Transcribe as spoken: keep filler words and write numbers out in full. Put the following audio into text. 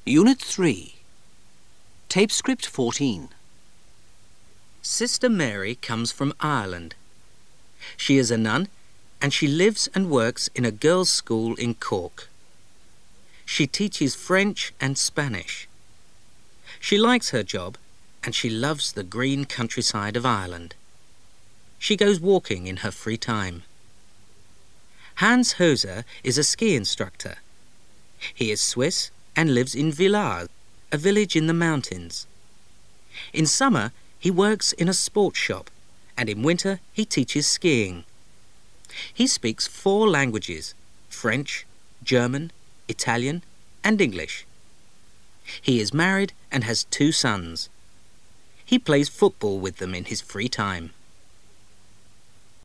Unit three. Tape script fourteen. Sister Mary comes from Ireland. She is a nun and she lives and works in a girls' school in Cork. She teaches French and Spanish. She likes her job and she loves the green countryside of Ireland. She goes walking in her free time. Hans Hoser is a ski instructor. He is Swiss and lives in Villars, a village in the mountains. In summer, he works in a sports shop, and in winter he teaches skiing. He speaks four languages: French, German, Italian, and English. He is married and has two sons. He plays football with them in his free time.